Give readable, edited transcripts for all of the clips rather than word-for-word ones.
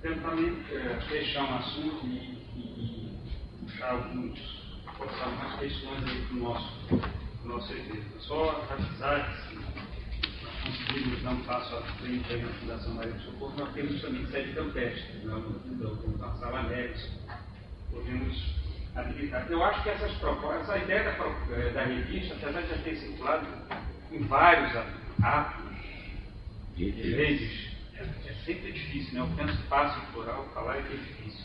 tentando fechar um assunto e puxar algumas questões aí para o nosso evento. Só avisar que nós conseguimos dar um passo à frente aí na Fundação Maria do Socorro, nós temos também sede campestre, temos uma sala anexa, podemos habilitar. Eu acho que essas propostas, a ideia da revista, apesar de já ter circulado em vários atos de redes, é sempre difícil, né? Eu penso fácil plural, falar é difícil.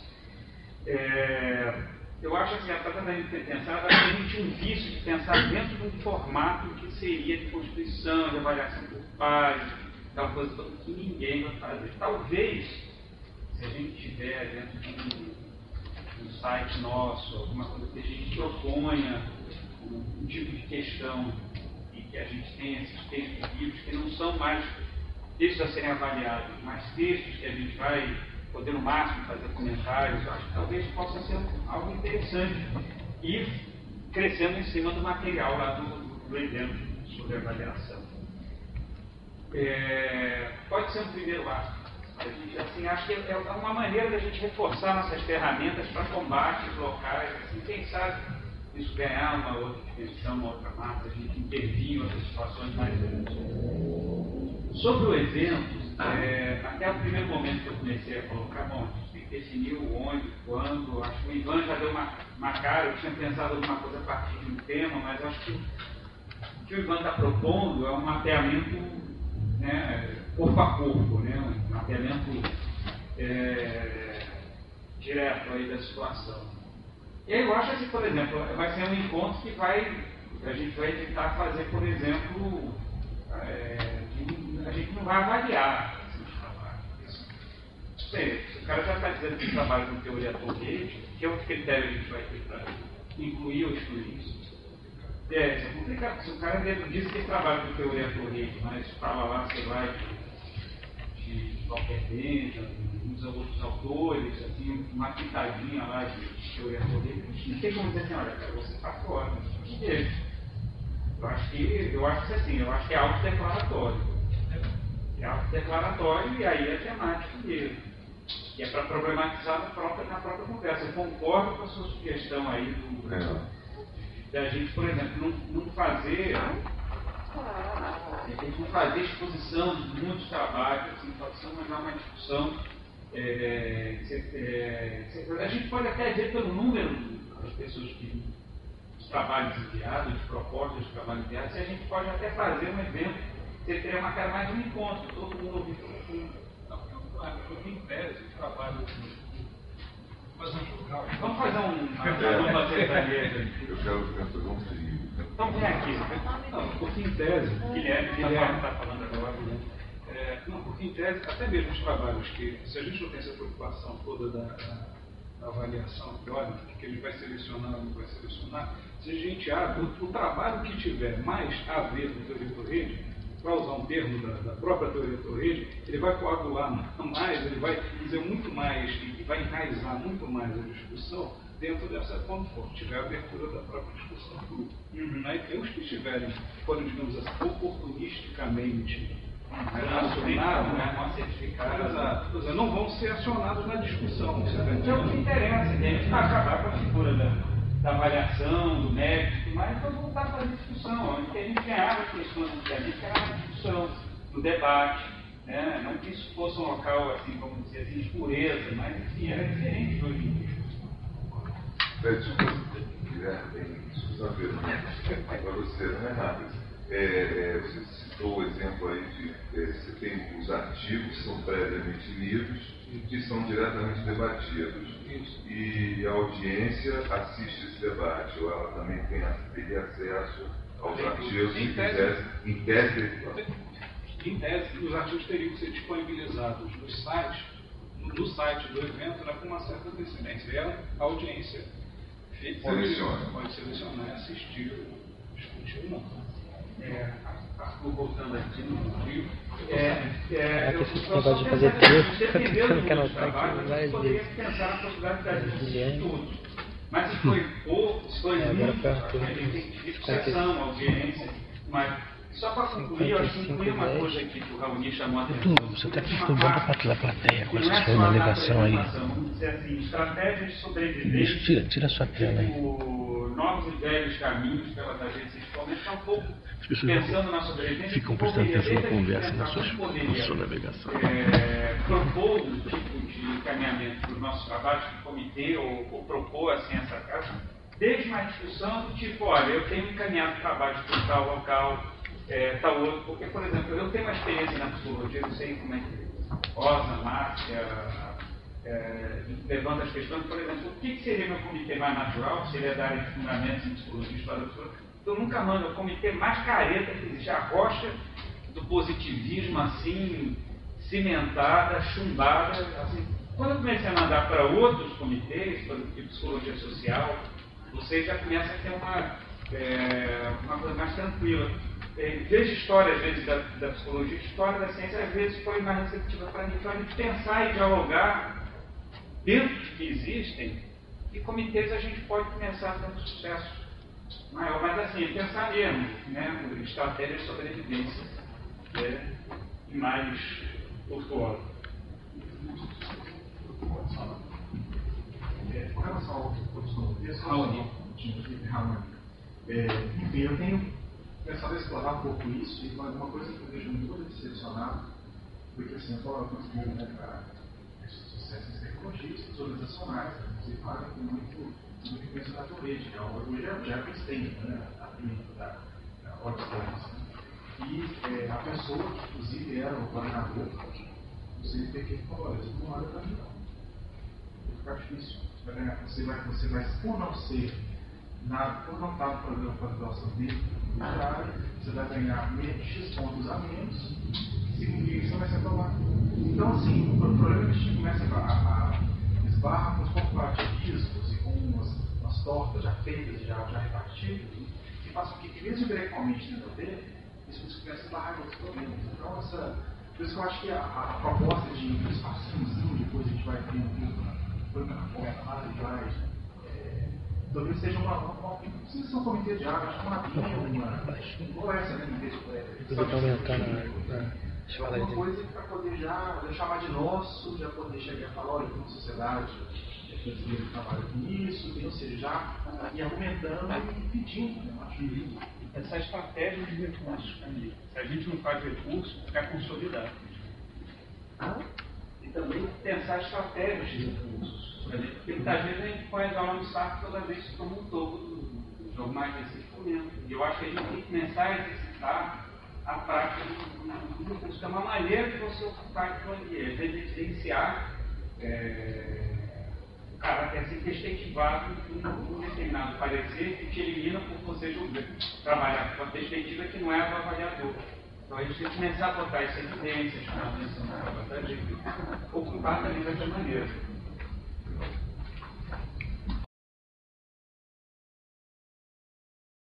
Eu acho assim, apesar da gente ter pensado, a gente tinha um vício de pensar dentro de um formato que seria de constituição, de avaliação por pares, aquela coisa toda que ninguém vai fazer. Talvez, se a gente tiver dentro de um site nosso, alguma coisa que a gente proponha um tipo de questão e que a gente tenha esses textos livres que não são mais textos a serem avaliados, mas textos que a gente vai poder no máximo fazer comentários, eu acho que talvez possa ser algo interessante e crescendo em cima do material lá do evento sobre avaliação. Pode ser um primeiro ato. A gente, assim, acho que é uma maneira da gente reforçar nossas ferramentas para combates locais, assim, quem sabe isso ganhar uma outra dimensão, uma outra massa, a gente intervir em outras situações mais grandes. Sobre o evento, até o primeiro momento que eu comecei a colocar, bom, a gente tem que definir o onde, quando, acho que o Ivan já deu uma cara, eu tinha pensado alguma coisa a partir de um tema, mas acho que o que o Ivan está propondo é um mapeamento, né, corpo a corpo, né, um mapeamento direto aí da situação. E aí eu acho que, por exemplo, vai ser um encontro que a gente vai tentar fazer, por exemplo, a gente não vai avaliar esses trabalhos. Não sei, se o cara já está dizendo que trabalha com teoria torrente, que outro critério a gente vai ter para incluir ou excluir isso? Isso é complicado. Se o cara diz que trabalha com teoria torrente, mas fala lá, sei lá, de qualquer dentro, usa outros autores, assim, uma pitadinha lá de teoria torrente, não tem como dizer assim, olha, cara, você está fora, não deixa. Eu acho que assim, eu acho que é autodeclaratório. É autodeclaratório e aí é temático dele. E é para problematizar na própria conversa. Eu concordo com a sua sugestão aí da gente, por exemplo, não fazer exposição de muitos trabalhos, assim, mas dar uma discussão. A gente pode até ver pelo número das pessoas que os trabalhos enviados, de propostas de trabalho enviados, e a gente pode até fazer um evento, você teria uma cara mais de um encontro, todo mundo ouvir todo mundo. Eu em tese, trabalho Vamos fazer uma secretaria. Eu quero fazer um seguinte. Então vem aqui. Não, porque em tese, Guilherme está falando agora, né? Não, porque em tese, até mesmo os trabalhos que, se a gente não tem essa preocupação toda da avaliação teórica, que ele vai selecionar ou não vai selecionar, se a gente abre o trabalho que tiver mais a ver com teoria torrente, para usar um termo da própria teoria torrente, ele vai coagular mais, ele vai dizer muito mais, e vai enraizar muito mais a discussão dentro dessa, quando tiver a abertura da própria discussão do grupo. E tem os que estiverem, foram, digamos assim, oportunisticamente acionados, não certificados, não vão ser acionados na discussão. É o que interessa, que a gente vai acabar com a figura da avaliação, do mérito, mas vamos voltar para a discussão, onde a gente ganhava as questões do que a gente ganhava na discussão, no debate, né? Não que isso fosse um local, assim, como dizer assim, de pureza, mas enfim, era diferente de hoje em dia. Guilherme, só ver, para você, não é nada. Você citou o exemplo aí de você tem os artigos que são previamente lidos que são diretamente debatidos. E a audiência assiste esse debate, ou ela também teria acesso aos artigos que quisesse, em tese. Em tese, os artigos teriam que ser disponibilizados no site do evento, né, com uma certa antecedência. E a audiência pode selecionar e assistir, discutir ou não. Voltando aqui no livro, esse negócio de fazer texto, eu não quero notar aqui várias poderia vezes. pensar na possibilidade de Guilherme. tudo. Mas se foi pouco, se foi muito, agora a gente tem que discussão, audiência, mas Só para concluir, eu acho que incluir uma coisa aqui que o Raoni chamou a atenção. Você está estudando para a plateia com essa sua navegação aí. Vamos dizer assim, estratégias de sobrevivência. Tira a sua tela aí. Novos e velhos caminhos pelas agências de fomento, que é um pouco As pessoas pensando na sobrevivência. ficam prestando atenção na conversa, na sua navegação. Propor um tipo de encaminhamento para os nossos trabalhos de comitê ou propor assim essa casa, desde uma discussão do tipo, olha, eu tenho encaminhado trabalhos para tal local, tal outro, porque, por exemplo, eu tenho uma experiência na psicologia, eu sei como é que Rosa, Márcia, levanta as questões, por exemplo, o que seria meu comitê mais natural, seria da área de fundamentos em psicologia, história da psicologia. Eu nunca mando o comitê mais careta que existe, a rocha do positivismo, assim, cimentada, chumbada, assim. Quando eu comecei a mandar para outros comitês, por exemplo, de psicologia social, você já começa a ter uma coisa mais tranquila. Vejo história, às vezes, da psicologia, história da ciência, às vezes foi mais receptiva para mim, para a gente pensar e dialogar dentro de que existem, e comitês a gente pode começar a ter um sucesso maior, mas assim, pensar mesmo, né, estratégias de sobrevivência, e mais virtuosa. Com relação ao professor Raoni, enfim, eu tenho pensado em explorar um pouco isso, e uma coisa que eu vejo muito decepcionado, porque assim, eu estou conseguindo sucesso em tecnologistas organizacionais, inclusive fazem com muito conhecimento da rede, que hoje já existem, né, a primeira da Oxford. E a pessoa que, inclusive, era o coordenador, você vê que ele falou: olha, isso não olha para mim, não. Vai ficar difícil. Você vai, por não ser nada, por não estar no programa de pós-graduação dele, você vai ganhar X pontos a menos, significa que você vai ser aprovado. Então, assim, o problema é que a gente começa a esbarrar com os corporativismos e com umas tortas já feitas, já repartidas, que fazem com que, mesmo intelectualmente dentro dele, isso começa a esbarrar em outros problemas. Então, por isso que eu acho que a proposta de um espacinhozinho, depois a gente vai ter uma conversa mais atrás, talvez seja não precisa ser um comitê de água, acho que uma conversa, né? Alguma coisa para poder já chamar de nosso, já poder chegar e falar: olha, tem uma sociedade que trabalha com isso, ou seja, já ir argumentando e pedindo, né? Acho que essa estratégia de recursos, se a gente não faz recurso, fica consolidado. E também pensar estratégias de recursos. Porque muitas vezes a gente põe a aula no saco toda vez que toma um topo do jogo mais desse momento. E eu acho que a gente tem que começar a exercitar a prática do recurso, que é uma maneira de você ocupar aquilo ali, evidenciar o caráter assim, perspectivado de um determinado parecer que te elimina por você trabalhar com a perspectiva que não é do avaliador. Então a gente tem que começar a botar essa evidência, chamar a atenção para ocupar também dessa maneira.